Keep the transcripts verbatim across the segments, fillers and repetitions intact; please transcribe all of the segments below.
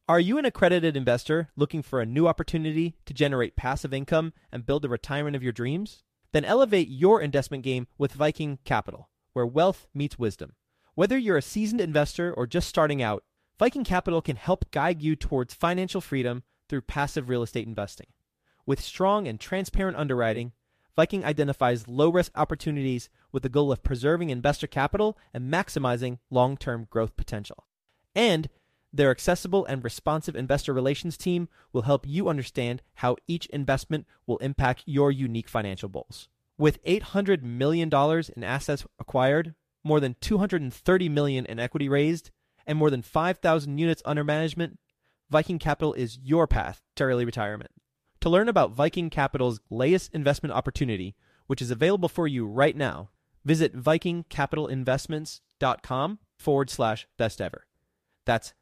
Are you an accredited investor looking for a new opportunity to generate passive income and build the retirement of your dreams? Then elevate your investment game with Viking Capital, where wealth meets wisdom. Whether you're a seasoned investor or just starting out, Viking Capital can help guide you towards financial freedom through passive real estate investing. With strong and transparent underwriting, Viking identifies low-risk opportunities with the goal of preserving investor capital and maximizing long-term growth potential. And their accessible and responsive investor relations team will help you understand how each investment will impact your unique financial goals. With eight hundred million dollars in assets acquired, more than two hundred thirty million dollars in equity raised, and more than five thousand units under management, Viking Capital is your path to early retirement. To learn about Viking Capital's latest investment opportunity, which is available for you right now, visit vikingcapitalinvestments.com forward slash best ever. That's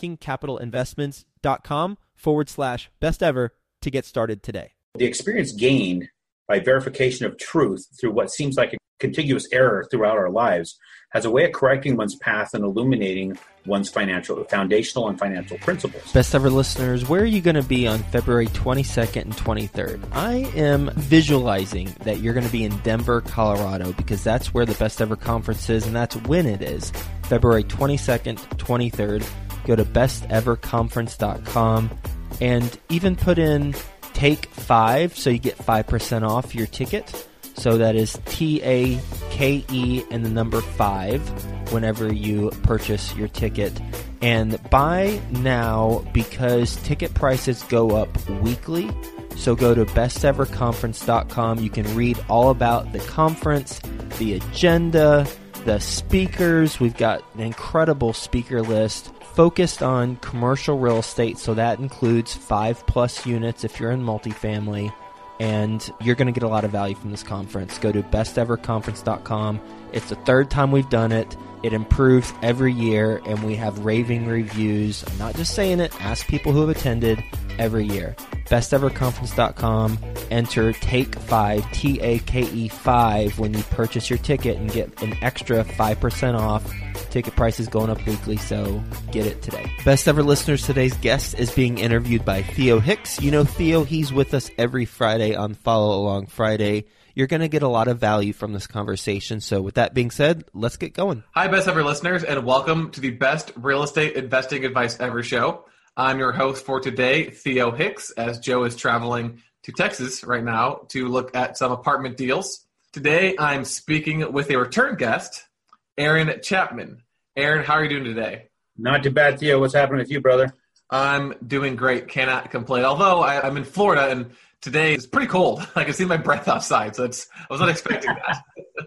vikingcapitalinvestments.com forward slash best ever to get started today. The experience gained by verification of truth through what seems like a contiguous error throughout our lives has a way of correcting one's path and illuminating one's financial, foundational and financial principles. Best ever listeners, where are you going to be on February twenty-second and twenty-third? I am visualizing that you're going to be in Denver, Colorado, because that's where the Best Ever Conference is, and that's when it is. February twenty-second, twenty-third. Go to best ever conference dot com and even put in take five so you get five percent off your ticket. So that is T A K E and the number five whenever you purchase your ticket. And buy now because ticket prices go up weekly. So go to best ever conference dot com. You can read all about the conference, the agenda, the speakers. We've got an incredible speaker list focused on commercial real estate. So that includes five plus units if you're in multifamily. And you're going to get a lot of value from this conference. Go to best ever conference dot com. It's the third time we've done it. It improves every year, and we have raving reviews. I'm not just saying it. Ask people who have attended every year. best ever conference dot com. Enter take five, T A K E five, when you purchase your ticket and get an extra five percent off. Ticket prices going up weekly, so get it today. Best ever listeners, today's guest is being interviewed by Theo Hicks. You know Theo, he's with us every Friday on Follow Along Friday. You're going to get a lot of value from this conversation. So with that being said, let's get going. Hi, Best Ever listeners, and welcome to the Best Real Estate Investing Advice Ever show. I'm your host for today, Theo Hicks, as Joe is traveling to Texas right now to look at some apartment deals. Today, I'm speaking with a return guest, Aaron Chapman. Aaron, how are you doing today? Not too bad, Theo. What's happening with you, brother? I'm doing great. Cannot complain. Although I, I'm in Florida, and today it's pretty cold. I can see my breath outside, so it's, I was not expecting that.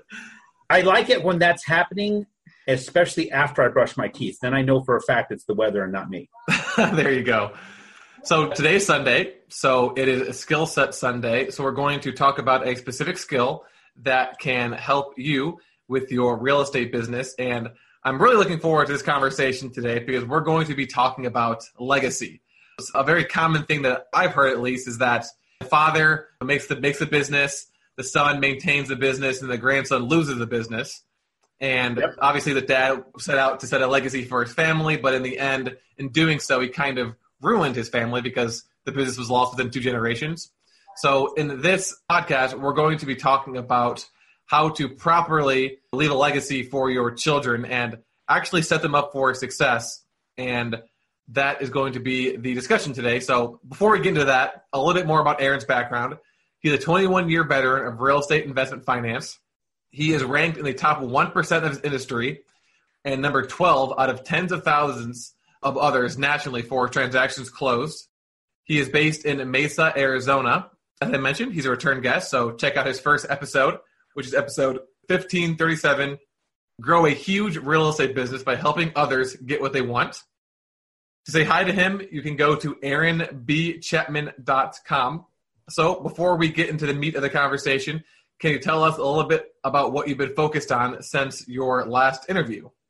I like it when that's happening, especially after I brush my teeth. Then I know for a fact it's the weather and not me. There you go. So today's Sunday, so it is a skill set Sunday. So we're going to talk about a specific skill that can help you with your real estate business. And I'm really looking forward to this conversation today because we're going to be talking about legacy. It's a very common thing that I've heard, at least, is that the father makes the makes the business, the son maintains the business, and the grandson loses the business. And yep. Obviously the dad set out to set a legacy for his family, but in the end, in doing so, he kind of ruined his family because the business was lost within two generations. So in this podcast, we're going to be talking about how to properly leave a legacy for your children and actually set them up for success. And that is going to be the discussion today. So before we get into that, a little bit more about Aaron's background. He's a twenty-one-year veteran of real estate investment finance. He is ranked in the top one percent of his industry and number twelve out of tens of thousands of others nationally for transactions closed. He is based in Mesa, Arizona. As I mentioned, he's a return guest, so check out his first episode, which is episode fifteen thirty-seven, Grow a Huge Real Estate Business by Helping Others Get What They Want. To say hi to him, you can go to aaron b chapman dot com. So before we get into the meat of the conversation, can you tell us a little bit about what you've been focused on since your last interview?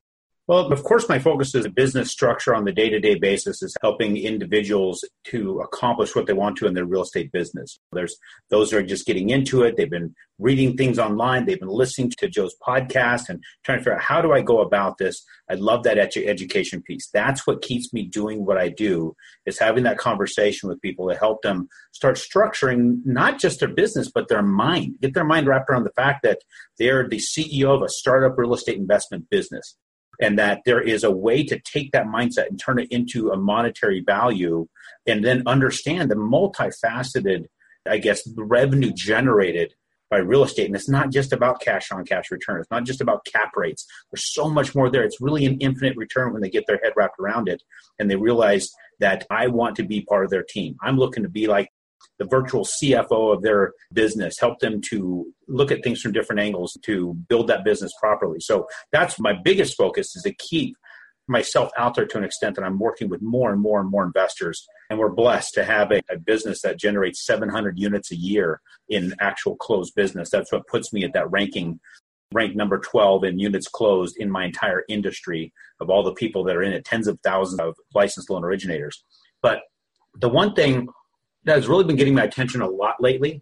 Well, of course, my focus is business structure on the day-to-day basis is helping individuals to accomplish what they want to in their real estate business. There's those who are just getting into it. They've been reading things online. They've been listening to Joe's podcast and trying to figure out, how do I go about this? I love that edu- education piece. That's what keeps me doing what I do, is having that conversation with people to help them start structuring not just their business, but their mind, get their mind wrapped around the fact that they're the C E O of a startup real estate investment business. And that there is a way to take that mindset and turn it into a monetary value, and then understand the multifaceted, I guess, revenue generated by real estate. And it's not just about cash on cash return. It's not just about cap rates. There's so much more there. It's really an infinite return when they get their head wrapped around it and they realize that I want to be part of their team. I'm looking to be like the virtual C F O of their business, help them to look at things from different angles to build that business properly. So that's my biggest focus, is to keep myself out there to an extent that I'm working with more and more and more investors. And we're blessed to have a, a business that generates seven hundred units a year in actual closed business. That's what puts me at that ranking, ranked number twelve in units closed in my entire industry of all the people that are in it, tens of thousands of licensed loan originators. But the one thing that has really been getting my attention a lot lately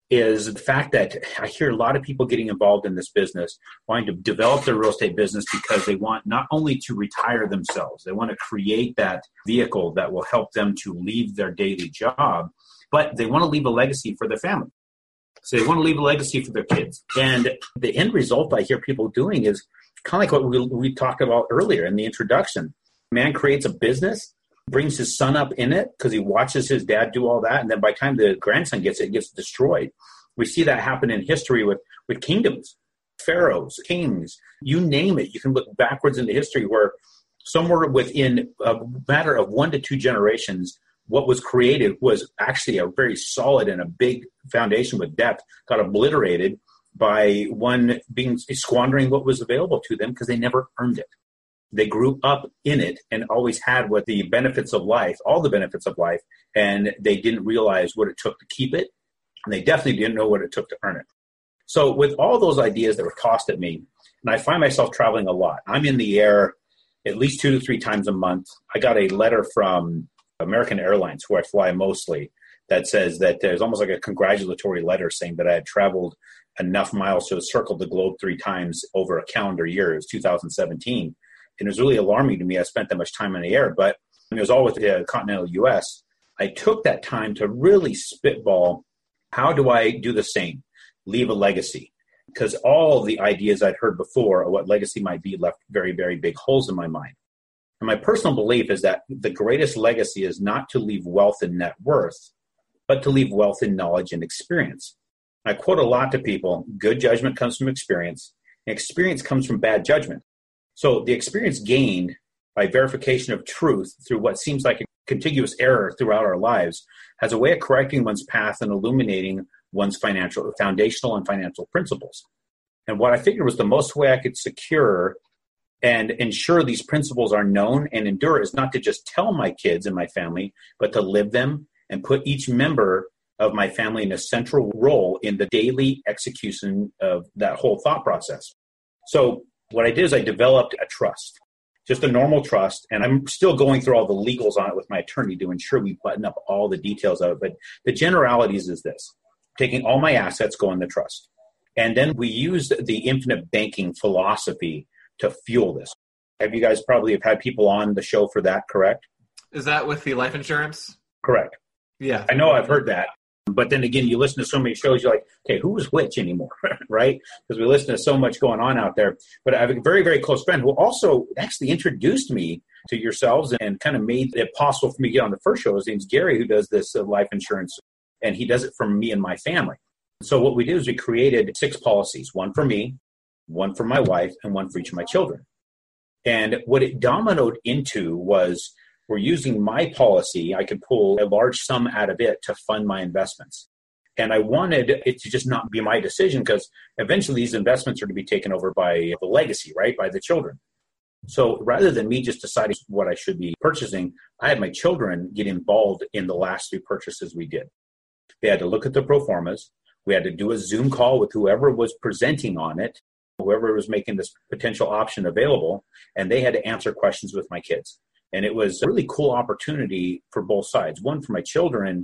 is the fact that I hear a lot of people getting involved in this business, wanting to develop their real estate business because they want not only to retire themselves, they want to create that vehicle that will help them to leave their daily job, but they want to leave a legacy for their family. So they want to leave a legacy for their kids. And the end result I hear people doing is kind of like what we, we talked about earlier in the introduction. Man creates a business, brings his son up in it because he watches his dad do all that. And then by the time the grandson gets it, it gets destroyed. We see that happen in history with, with kingdoms, pharaohs, kings, you name it. You can look backwards into history where somewhere within a matter of one to two generations, what was created was actually a very solid and a big foundation with depth, got obliterated by one being squandering what was available to them because they never earned it. They grew up in it and always had what the benefits of life, all the benefits of life, and they didn't realize what it took to keep it, and they definitely didn't know what it took to earn it. So with all those ideas that were tossed at me, and I find myself traveling a lot. I'm in the air at least two to three times a month. I got a letter from American Airlines, who I fly mostly, that says that there's almost like a congratulatory letter saying that I had traveled enough miles to have circled the globe three times over a calendar year. It was two thousand seventeen. And it was really alarming to me. I spent that much time in the air, but it was all with the continental U S. I took that time to really spitball, how do I do the same? Leave a legacy. Because all the ideas I'd heard before of what legacy might be left very, very big holes in my mind. And my personal belief is that the greatest legacy is not to leave wealth and net worth, but to leave wealth in knowledge and experience. I quote a lot to people, good judgment comes from experience, and experience comes from bad judgment. So the experience gained by verification of truth through what seems like a contiguous error throughout our lives has a way of correcting one's path and illuminating one's financial, foundational and financial principles. And what I figured was the most way I could secure and ensure these principles are known and endure is not to just tell my kids and my family, but to live them and put each member of my family in a central role in the daily execution of that whole thought process. So what I did is I developed a trust, just a normal trust, and I'm still going through all the legals on it with my attorney to ensure we button up all the details of it. But the generalities is this: taking all my assets, go in the trust. And then we used the infinite banking philosophy to fuel this. Have you guys probably have had people on the show for that, correct? Is that with the life insurance? Correct. Yeah. I know I've heard that. But then again, you listen to so many shows, you're like, okay, who is which anymore, right? Because we listen to so much going on out there. But I have a very, very close friend who also actually introduced me to yourselves and kind of made it possible for me to get on the first show. His name's Gary, who does this uh, life insurance, and he does it for me and my family. So what we did is we created six policies, one for me, one for my wife, and one for each of my children. And what it dominoed into was, we're using my policy, I could pull a large sum out of it to fund my investments. And I wanted it to just not be my decision, because eventually these investments are to be taken over by the legacy, right? By the children. So rather than me just deciding what I should be purchasing, I had my children get involved in the last three purchases we did. They had to look at the pro formas. We had to do a Zoom call with whoever was presenting on it. whoever was making this potential option available, and they had to answer questions with my kids. And it was a really cool opportunity for both sides. One, for my children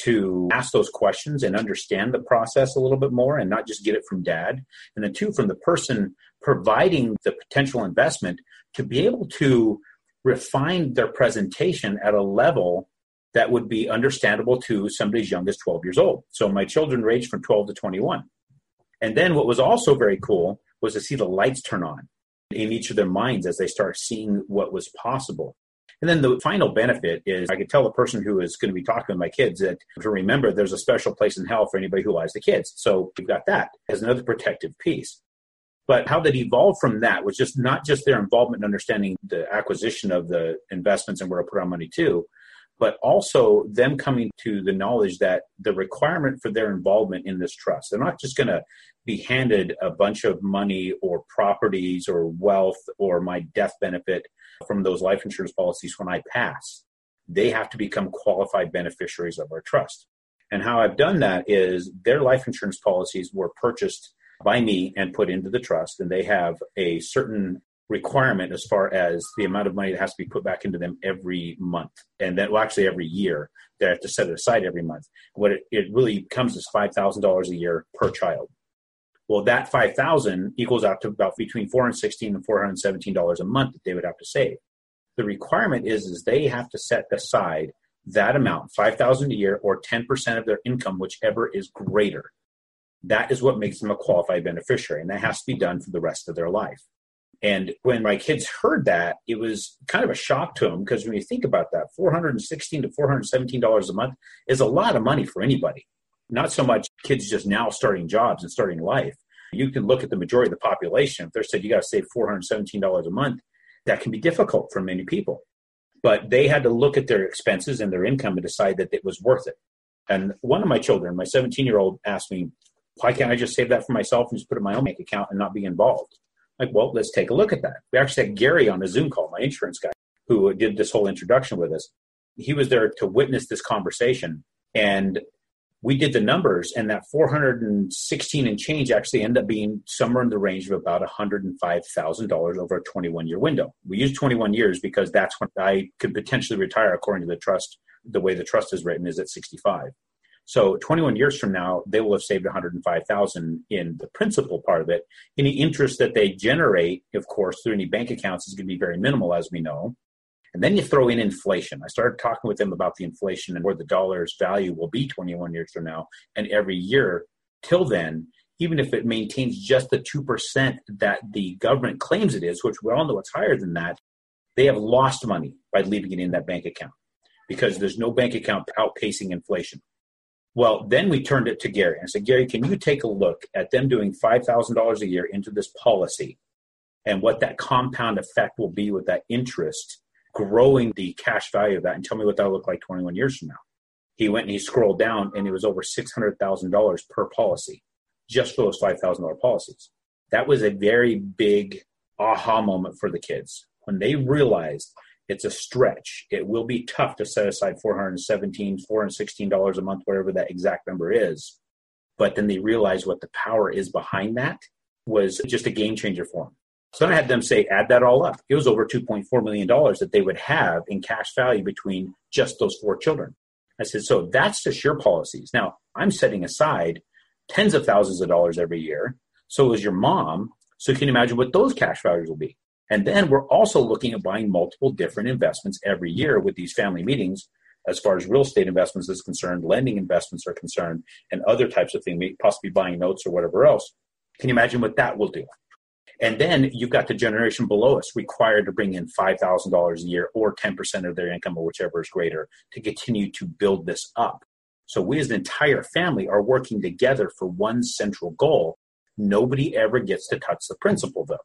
to ask those questions and understand the process a little bit more and not just get it from dad. And then two, from the person providing the potential investment to be able to refine their presentation at a level that would be understandable to somebody as young as twelve years old. So my children ranged from twelve to twenty-one. And then what was also very cool was to see the lights turn on in each of their minds as they start seeing what was possible. And then the final benefit is I could tell the person who is going to be talking to my kids that to remember there's a special place in hell for anybody who lies to kids. So we've got that as another protective piece. But how that evolved from that was just not just their involvement in understanding the acquisition of the investments and where to put our money to, but also them coming to the knowledge that the requirement for their involvement in this trust, they're not just going to be handed a bunch of money or properties or wealth or my death benefit from those life insurance policies when I pass. They have to become qualified beneficiaries of our trust. And how I've done that is their life insurance policies were purchased by me and put into the trust, and they have a certain requirement as far as the amount of money that has to be put back into them every month. And then, well, actually every year. They have to set it aside every month. What it, it really comes as five thousand dollars a year per child. Well, that five thousand dollars equals out to about between four hundred sixteen dollars and four hundred seventeen dollars a month that they would have to save. The requirement is, is they have to set aside that amount, five thousand dollars a year or ten percent of their income, whichever is greater. That is what makes them a qualified beneficiary, and that has to be done for the rest of their life. And when my kids heard that, it was kind of a shock to them, because when you think about that, four hundred sixteen dollars to four hundred seventeen dollars a month is a lot of money for anybody. Not so much kids just now starting jobs and starting life. You can look at the majority of the population. If they're said you got to save four hundred seventeen dollars a month, that can be difficult for many people. But they had to look at their expenses and their income and decide that it was worth it. And one of my children, my seventeen-year-old, asked me, why can't I just save that for myself and just put it in my own bank account and not be involved? Like, well, let's take a look at that. We actually had Gary on a Zoom call, my insurance guy, who did this whole introduction with us. He was there to witness this conversation. And we did the numbers, and that four hundred sixteen and change actually ended up being somewhere in the range of about one hundred five thousand dollars over a twenty-one year window. We used twenty-one years because that's when I could potentially retire according to the trust. The way the trust is written is at sixty-five. So twenty-one years from now, they will have saved one hundred five thousand dollars in the principal part of it. Any interest that they generate, of course, through any bank accounts is going to be very minimal, as we know. And then you throw in inflation. I started talking with them about the inflation and where the dollar's value will be twenty-one years from now. And every year till then, even if it maintains just the two percent that the government claims it is, which we all know it's higher than that, they have lost money by leaving it in that bank account because there's no bank account outpacing inflation. Well, then we turned it to Gary. I said, Gary, can you take a look at them doing five thousand dollars a year into this policy and what that compound effect will be with that interest, growing the cash value of that, and tell me what that'll look like twenty-one years from now. He went and he scrolled down, and it was over six hundred thousand dollars per policy, just for those five thousand dollars policies. That was a very big aha moment for the kids. When they realized it's a stretch, it will be tough to set aside four hundred seventeen dollars, four hundred sixteen dollars a month, whatever that exact number is. But then they realized what the power is behind that was just a game changer for them. So then I had them say, add that all up. It was over two point four million dollars that they would have in cash value between just those four children. I said, so that's just your policies. Now, I'm setting aside tens of thousands of dollars every year. So is your mom. So can you imagine what those cash values will be? And then we're also looking at buying multiple different investments every year with these family meetings as far as real estate investments is concerned, lending investments are concerned, and other types of things, possibly buying notes or whatever else. Can you imagine what that will do? And then you've got the generation below us required to bring in five thousand dollars a year or ten percent of their income or whichever is greater to continue to build this up. So we as an entire family are working together for one central goal. Nobody ever gets to touch the principal, though.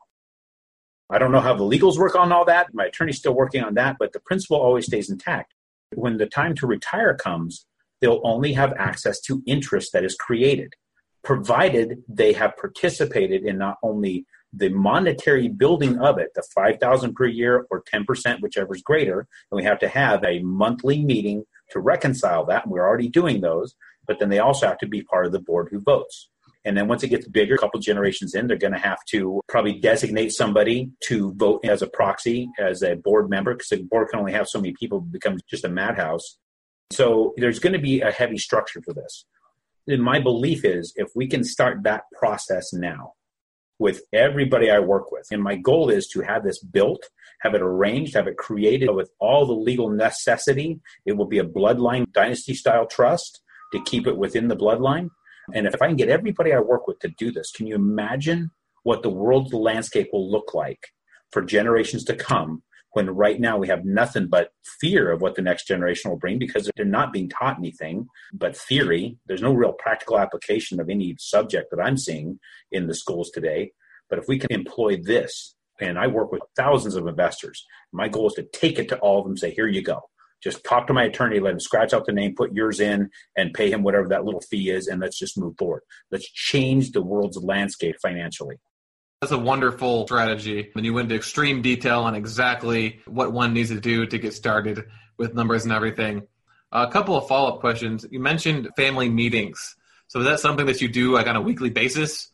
I don't know how the legals work on all that. My attorney's still working on that, but the principal always stays intact. When the time to retire comes, they'll only have access to interest that is created, provided they have participated in not only the monetary building of it, the five thousand dollars per year or ten percent, whichever is greater, and we have to have a monthly meeting to reconcile that, and we're already doing those, but then they also have to be part of the board who votes. And then once it gets bigger, a couple generations in, they're going to have to probably designate somebody to vote as a proxy, as a board member, because the board can only have so many people. It becomes just a madhouse. So there's going to be a heavy structure for this. And my belief is if we can start that process now with everybody I work with, and my goal is to have this built, have it arranged, have it created with all the legal necessity. It will be a bloodline dynasty-style trust to keep it within the bloodline. And if I can get everybody I work with to do this, can you imagine what the world's landscape will look like for generations to come when right now we have nothing but fear of what the next generation will bring because they're not being taught anything but theory. There's no real practical application of any subject that I'm seeing in the schools today. But if we can employ this, and I work with thousands of investors, my goal is to take it to all of them and say, here you go. Just talk to my attorney, let him scratch out the name, put yours in, and pay him whatever that little fee is, and let's just move forward. Let's change the world's landscape financially. That's a wonderful strategy. And you went into extreme detail on exactly what one needs to do to get started with numbers and everything. A couple of follow-up questions. You mentioned family meetings. So is that something that you do like on a weekly basis?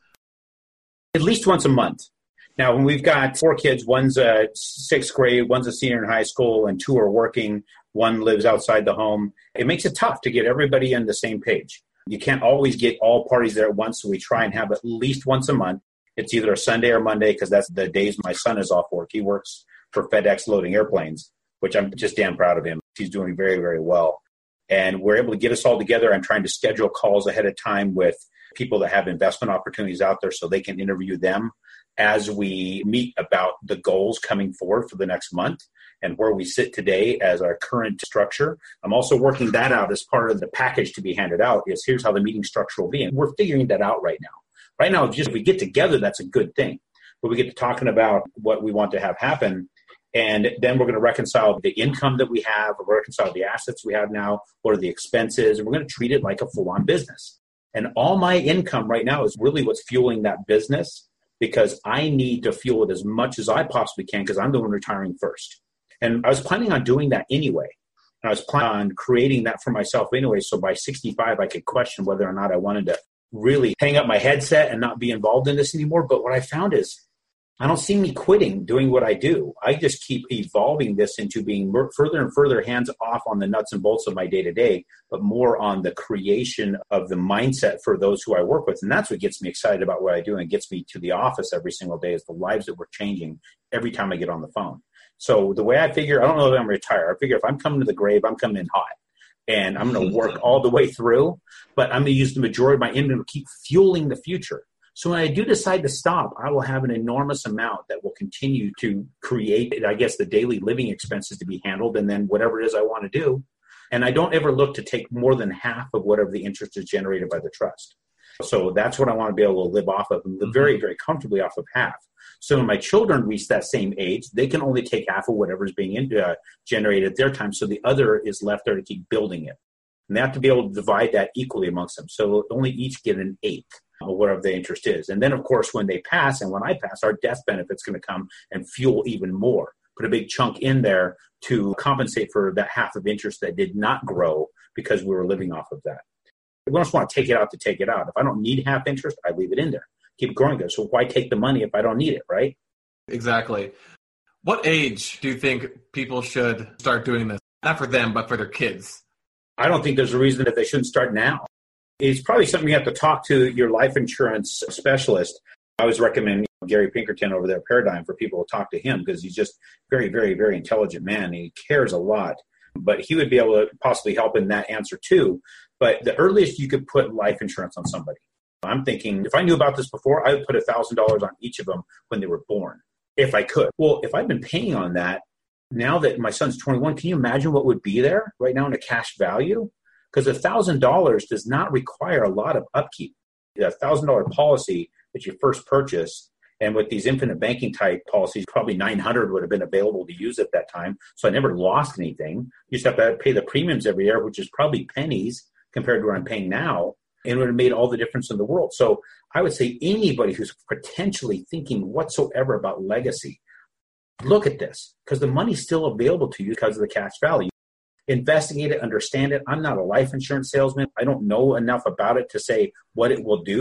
At least once a month. Now, when we've got four kids, one's a sixth grade, one's a senior in high school, and two are working, one lives outside the home, it makes it tough to get everybody on the same page. You can't always get all parties there at once, so we try and have at least once a month. It's either a Sunday or Monday because that's the days my son is off work. He works for FedEx loading airplanes, which I'm just damn proud of him. He's doing very, very well. And we're able to get us all together. I'm trying to schedule calls ahead of time with people that have investment opportunities out there so they can interview them as we meet about the goals coming forward for the next month and where we sit today as our current structure. I'm also working that out as part of the package to be handed out is here's how the meeting structure will be. And we're figuring that out right now. Right now, just if we get together, that's a good thing. But we get to talking about what we want to have happen. And then we're going to reconcile the income that we have, or reconcile the assets we have now, what are the expenses, and we're going to treat it like a full-on business. And all my income right now is really what's fueling that business because I need to fuel it as much as I possibly can because I'm the one retiring first. And I was planning on doing that anyway. And I was planning on creating that for myself anyway, so by sixty-five, I could question whether or not I wanted to really hang up my headset and not be involved in this anymore. But what I found is I don't see me quitting doing what I do. I just keep evolving this into being further and further hands off on the nuts and bolts of my day-to-day, but more on the creation of the mindset for those who I work with. And that's what gets me excited about what I do and gets me to the office every single day is the lives that we're changing every time I get on the phone. So the way I figure, I don't know if I'm retired. I figure if I'm coming to the grave, I'm coming in hot. And I'm going to work all the way through, but I'm going to use the majority of my income to keep fueling the future. So when I do decide to stop, I will have an enormous amount that will continue to create, I guess, the daily living expenses to be handled and then whatever it is I want to do. And I don't ever look to take more than half of whatever the interest is generated by the trust. So that's what I want to be able to live off of and live very, very comfortably off of half. So when my children reach that same age, they can only take half of whatever is being in, uh, generated at their time. So the other is left there to keep building it. And they have to be able to divide that equally amongst them. So only each get an eighth of whatever the interest is. And then, of course, when they pass and when I pass, our death benefit's going to come and fuel even more. Put a big chunk in there to compensate for that half of interest that did not grow because we were living off of that. We don't just want to take it out to take it out. If I don't need half interest, I leave it in there. Keep growing there. So why take the money if I don't need it, right? Exactly. What age do you think people should start doing this? Not for them, but for their kids. I don't think there's a reason that they shouldn't start now. It's probably something you have to talk to your life insurance specialist. I always recommend Gary Pinkerton over there at Paradigm for people to talk to him because he's just very, very, very intelligent man. And he cares a lot. But he would be able to possibly help in that answer too. But the earliest you could put life insurance on somebody, I'm thinking if I knew about this before, I would put one thousand dollars on each of them when they were born, if I could. Well, if I've been paying on that, now that my son's twenty-one, can you imagine what would be there right now in a cash value? Because one thousand dollars does not require a lot of upkeep. A one thousand dollars policy that you first purchase, and with these infinite banking type policies, probably nine hundred dollars would have been available to use at that time. So I never lost anything. You just have to pay the premiums every year, which is probably pennies compared to what I'm paying now. And it would have made all the difference in the world. So I would say anybody who's potentially thinking whatsoever about legacy, look at this because the money's still available to you because of the cash value. Investigate it, understand it. I'm not a life insurance salesman. I don't know enough about it to say what it will do.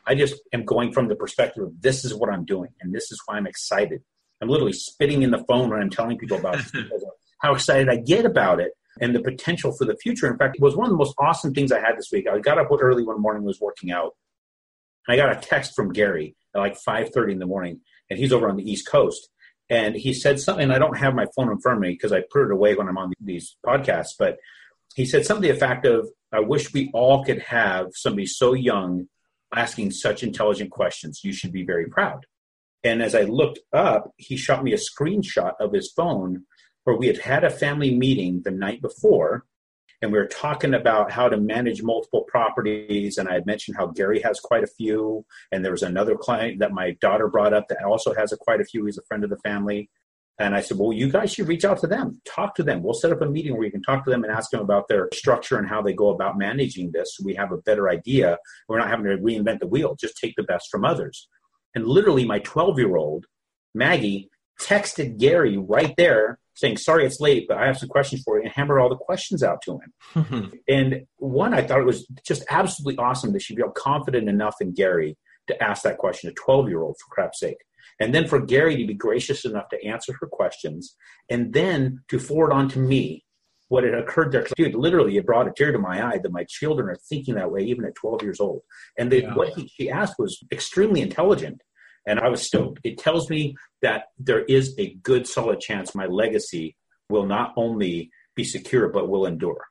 I just am going from the perspective of this is what I'm doing, and this is why I'm excited. I'm literally spitting in the phone when I'm telling people about this because of how excited I get about it and the potential for the future. In fact, it was one of the most awesome things I had this week. I got up early one morning, was working out. I got a text from Gary at like five thirty in the morning, and he's over on the East Coast. And he said something, and I don't have my phone in front of me because I put it away when I'm on these podcasts, but he said something to the effect of, I wish we all could have somebody so young asking such intelligent questions. You should be very proud. And as I looked up, he shot me a screenshot of his phone where we had had a family meeting the night before, and we were talking about how to manage multiple properties. And I had mentioned how Gary has quite a few. And there was another client that my daughter brought up that also has a, quite a few. He's a friend of the family. And I said, well, you guys should reach out to them, talk to them. We'll set up a meeting where you can talk to them and ask them about their structure and how they go about managing this. So we have a better idea. We're not having to reinvent the wheel. Just take the best from others. And literally my twelve-year-old, Maggie, texted Gary right there saying, sorry, it's late, but I have some questions for you, and hammered all the questions out to him. And one, I thought it was just absolutely awesome that she felt confident enough in Gary to ask that question, a twelve-year-old, for crap's sake. And then for Gary to be gracious enough to answer her questions, and then to forward on to me what had occurred there. Dude, literally, it brought a tear to my eye that my children are thinking that way, even at twelve years old. And the, yeah. what he, she asked was extremely intelligent. And I was stoked. It tells me that there is a good, solid chance my legacy will not only be secure, but will endure.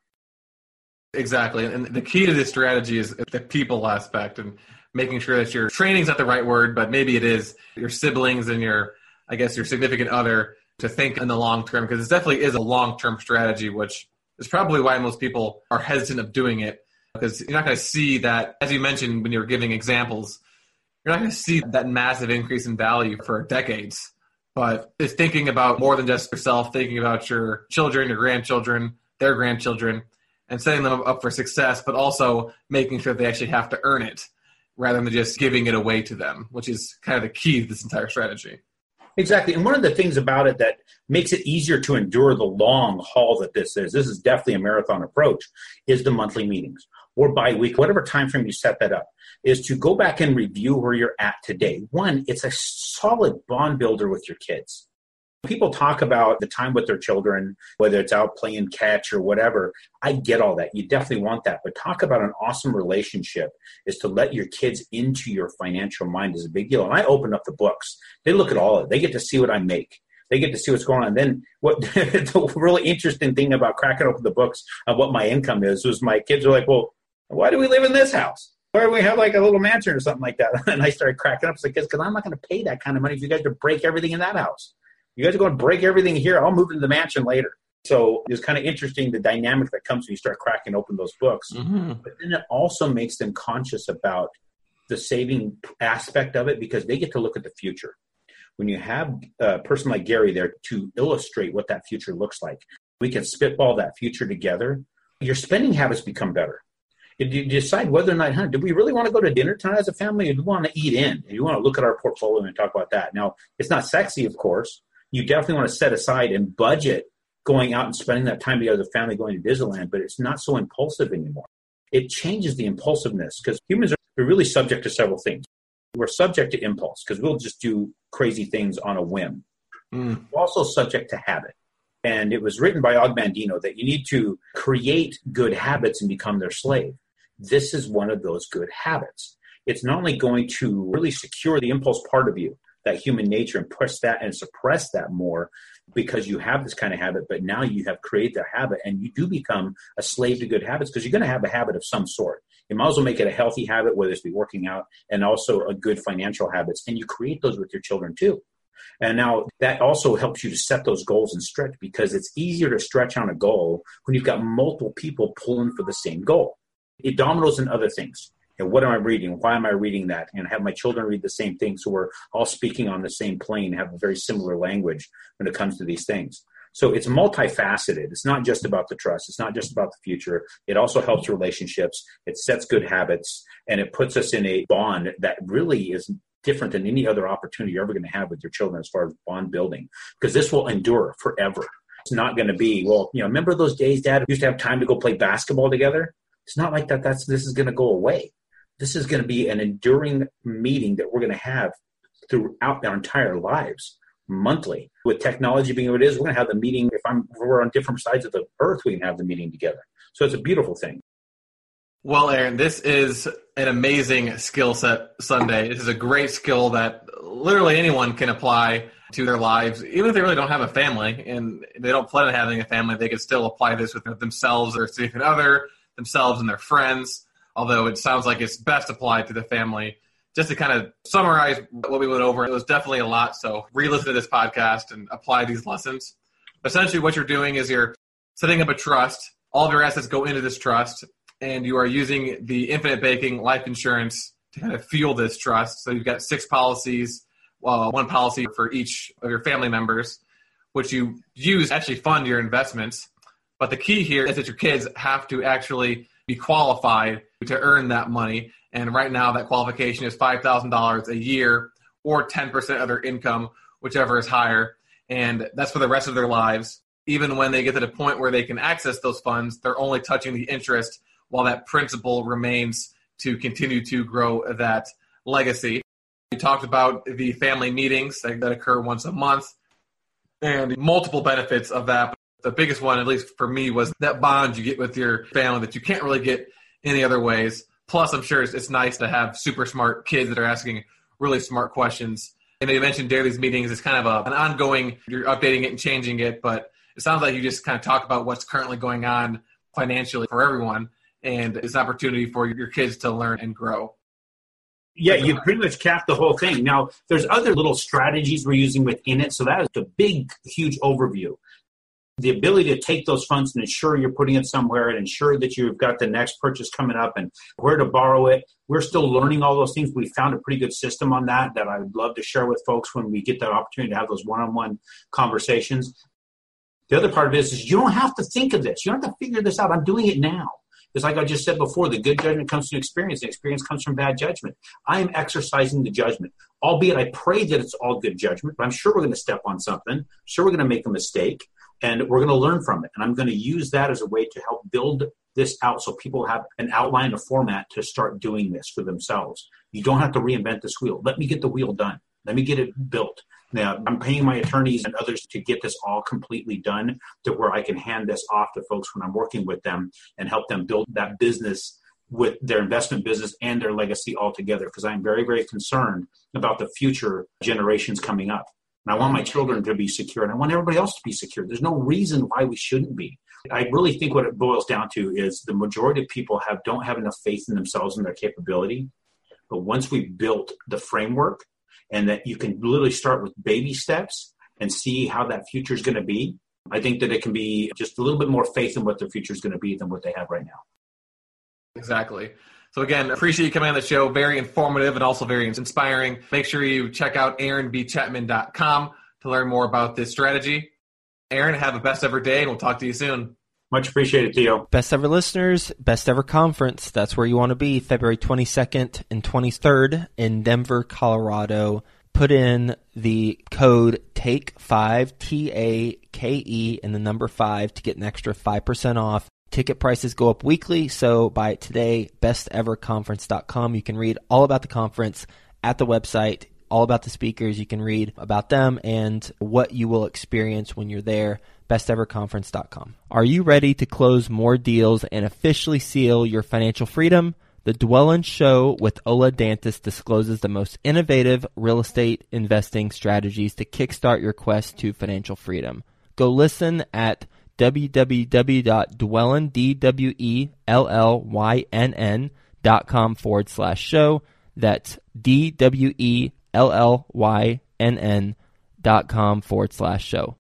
Exactly. And the key to this strategy is the people aspect and making sure that your training's not the right word, but maybe it is your siblings and your, I guess, your significant other to think in the long term, because it definitely is a long-term strategy, which is probably why most people are hesitant of doing it, because you're not going to see that, as you mentioned when you were giving examples, you're not going to see that massive increase in value for decades. But it's thinking about more than just yourself, thinking about your children, your grandchildren, their grandchildren, and setting them up for success, but also making sure they actually have to earn it rather than just giving it away to them, which is kind of the key to this entire strategy. Exactly. And one of the things about it that makes it easier to endure the long haul that this is, this is definitely a marathon approach, is the monthly meetings or bi-week, whatever time frame you set that up, is to go back and review where you're at today. One, it's a solid bond builder with your kids. People talk about the time with their children, whether it's out playing catch or whatever. I get all that. You definitely want that. But talk about an awesome relationship is to let your kids into your financial mind is a big deal. And I open up the books. They look at all of it. They get to see what I make. They get to see what's going on. Then what the really interesting thing about cracking open the books of what my income is was my kids are like, well, why do we live in this house? Why do we have like a little mansion or something like that? And I started cracking up. It's like, because I'm not going to pay that kind of money if you guys to break everything in that house. You guys are going to break everything here. I'll move into the mansion later. So it's kind of interesting, the dynamic that comes when you start cracking open those books. Mm-hmm. But then it also makes them conscious about the saving aspect of it because they get to look at the future. When you have a person like Gary there to illustrate what that future looks like, we can spitball that future together. Your spending habits become better. You decide whether or not, huh, do we really want to go to dinner tonight as a family, or do we want to eat in? Do you want to look at our portfolio and talk about that? Now, it's not sexy, of course. You definitely want to set aside and budget going out and spending that time together as a family going to Disneyland, but it's not so impulsive anymore. It changes the impulsiveness because humans are really subject to several things. We're subject to impulse because we'll just do crazy things on a whim. Mm. We're also subject to habit. And it was written by Og Mandino that you need to create good habits and become their slave. This is one of those good habits. It's not only going to really secure the impulse part of you, that human nature, and push that and suppress that more because you have this kind of habit, but now you have created the habit and you do become a slave to good habits because you're going to have a habit of some sort. You might as well make it a healthy habit, whether it's be working out and also a good financial habits. And you create those with your children too. And now that also helps you to set those goals and stretch because it's easier to stretch on a goal when you've got multiple people pulling for the same goal. It dominoes in other things. And what am I reading? Why am I reading that? And have my children read the same thing so we're all speaking on the same plane, have a very similar language when it comes to these things. So it's multifaceted. It's not just about the trust. It's not just about the future. It also helps relationships. It sets good habits, and it puts us in a bond that really is different than any other opportunity you're ever going to have with your children as far as bond building, because this will endure forever. It's not going to be, well, you know, remember those days, Dad, we used to have time to go play basketball together? It's not like that. That's this is going to go away. this is going to be an enduring meeting that we're going to have throughout our entire lives, monthly. With technology being what it is, we're going to have the meeting. If, I'm, if we're on different sides of the earth, we can have the meeting together. So it's a beautiful thing. Well, Aaron, this is an amazing skill set Sunday. This is a great skill that literally anyone can apply to their lives, even if they really don't have a family and they don't plan on having a family. They can still apply this with themselves or significant other, themselves and their friends, although it sounds like it's best applied to the family. Just to kind of summarize what we went over, it was definitely a lot, so re-listen to this podcast and apply these lessons. Essentially what you're doing is you're setting up a trust. All of your assets go into this trust, and you are using the infinite banking life insurance to kind of fuel this trust. So you've got six policies, well, one policy for each of your family members, which you use to actually fund your investments. But the key here is that your kids have to actually be qualified to earn that money. And right now that qualification is five thousand dollars a year or ten percent of their income, whichever is higher. And that's for the rest of their lives. Even when they get to the point where they can access those funds, they're only touching the interest while that principal remains to continue to grow that legacy. We talked about the family meetings that, that occur once a month and multiple benefits of that. The biggest one, at least for me, was that bond you get with your family that you can't really get any other ways. Plus, I'm sure it's, it's nice to have super smart kids that are asking really smart questions. And you mentioned daily meetings. It's kind of a, an ongoing, you're updating it and changing it, but it sounds like you just kind of talk about what's currently going on financially for everyone. And it's an opportunity for your kids to learn and grow. Yeah, you pretty much capped the whole thing. Now, there's other little strategies we're using within it. So that is the big, huge overview. The ability to take those funds and ensure you're putting it somewhere and ensure that you've got the next purchase coming up and where to borrow it. We're still learning all those things. We found a pretty good system on that that I would love to share with folks when we get that opportunity to have those one-on-one conversations. The other part of it is, is you don't have to think of this. You don't have to figure this out. I'm doing it now. It's like I just said before, the good judgment comes from experience. The experience comes from bad judgment. I am exercising the judgment, albeit I pray that it's all good judgment, but I'm sure we're going to step on something. I'm sure we're going to make a mistake, and we're going to learn from it. And I'm going to use that as a way to help build this out so people have an outline, a format to start doing this for themselves. You don't have to reinvent this wheel. Let me get the wheel done. Let me get it built. Now, I'm paying my attorneys and others to get this all completely done to where I can hand this off to folks when I'm working with them and help them build that business with their investment business and their legacy all together, because I'm very, very concerned about the future generations coming up. And I want my children to be secure, and I want everybody else to be secure. There's no reason why we shouldn't be. I really think what it boils down to is the majority of people have don't have enough faith in themselves and their capability. But once we've built the framework, and that you can literally start with baby steps and see how that future is going to be, I think that it can be just a little bit more faith in what their future is going to be than what they have right now. Exactly. So again, appreciate you coming on the show. Very informative and also very inspiring. Make sure you check out aaron b chapman dot com to learn more about this strategy. Aaron, have a best ever day, and we'll talk to you soon. Much appreciated, Theo. Best ever listeners, best ever conference. That's where you want to be, February twenty-second and twenty-third in Denver, Colorado. Put in the code take five, T A K E, and the number five to get an extra five percent off. Ticket prices go up weekly, so buy it today, best ever conference dot com. You can read all about the conference at the website, all about the speakers. You can read about them and what you will experience when you're there. best ever conference dot com. Are you ready to close more deals and officially seal your financial freedom? The Dwellyn Show with Ola Dantis discloses the most innovative real estate investing strategies to kickstart your quest to financial freedom. Go listen at www.dwellyn, D W E L L Y N N dot com forward slash show. That's D W E L L Y N N dot com forward slash show.